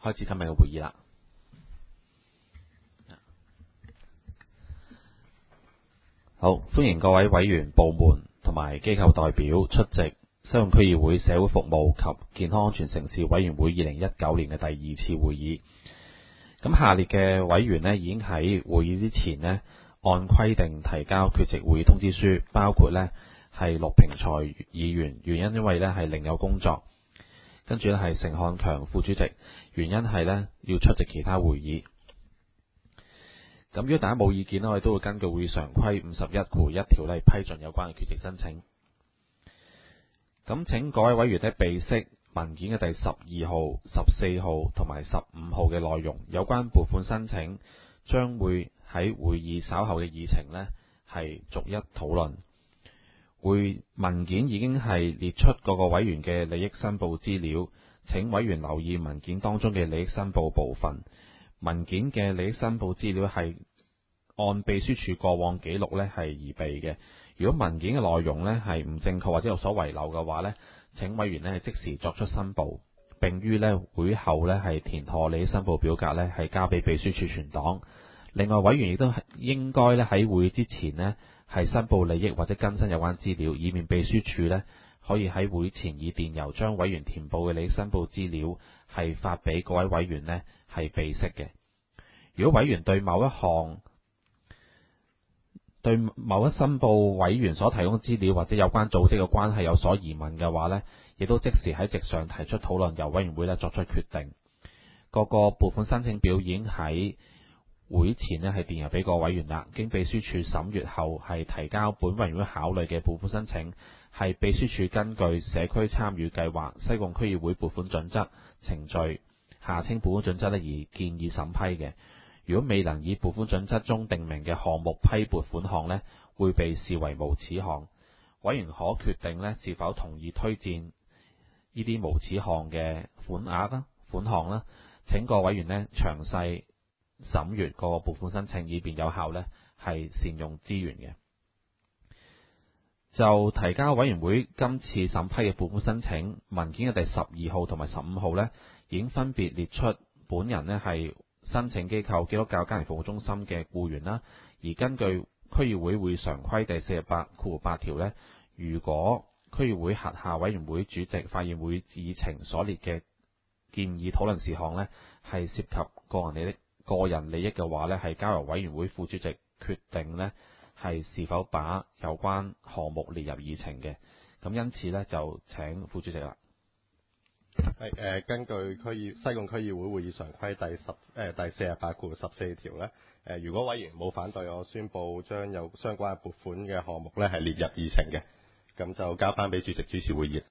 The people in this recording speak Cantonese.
開始今日嘅會議啦。好，歡迎各位委員、部門同埋機構代表出席西貢區議會社會服務及健康安全城市委員會2019年嘅第2次會議。咁下列嘅委員呢已經喺會議之前呢按規定提交缺席會議通知書，包括呢係陸平才議員，原因因為呢係另有工作。跟住呢係成漢強副主席，原因係呢要出席其他會議。咁如果大家冇意見，我哋都會根據會議常規51(1) 條呢批准有關嘅缺席申請。咁請各位委員呢備悉文件嘅第12號、14號同埋15號嘅內容，有關撥款申請將會喺會議稍後嘅議程呢係逐一討論。文件已經係列出各個委員嘅利益申報資料，請委員留意文件當中嘅利益申報部分。文件嘅利益申報資料係按秘書處過往記錄呢係擬備嘅。如果文件嘅內容呢係唔正確或者有所遺漏嘅話呢，請委員呢係即時作出申報，並於呢會後呢係填妥利益申報表格呢係交俾秘書處存檔。另外，委員亦都應該呢喺會議之前呢係申報利益或者更新有關資料，以免秘書處呢可以喺會前以電郵將委員填報嘅利益申報資料係發俾各位委員呢係備悉嘅。如果委員對某一申報委員所提供資料或者有關組織嘅關係有所疑問嘅話呢，亦都即時喺席上提出討論，由委員會呢作出決定。各個撥款申請表已經喺會前呢係電郵俾各委員啦，經秘書處審閱後係提交本委員會考慮嘅撥款申請，係秘書處根據社區參與計劃西貢區議會撥款準則程序下稱撥款準則呢而建議審批嘅。如果未能以撥款準則中訂明嘅項目批撥款項呢，會被視為無此項。委員可決定呢是否同意推薦呢啲無此項嘅款項啦。請各委員呢詳細審閱各個撥款申請，以便有效呢係善用資源嘅。就提交委員會今次審批嘅撥款申請文件嘅第12號同埋15號呢，已經分別列出本人呢係申請機構基督教家庭服務中心嘅僱員啦。而根據區議會會議常規第48(8) 條呢，如果區議會轄下委員會主席發現會議程所列嘅建議討論事項呢係涉及個人利益嘅話呢，係交由委員會副主席決定呢係是否把有關項目列入議程嘅。咁因此呢，就請副主席啦。 根據西貢區議會會議常規第48(14) 條呢，如果委員冇反對，我宣佈將有相關撥款嘅項目呢係列入議程嘅。咁就交翻俾主席主持會議。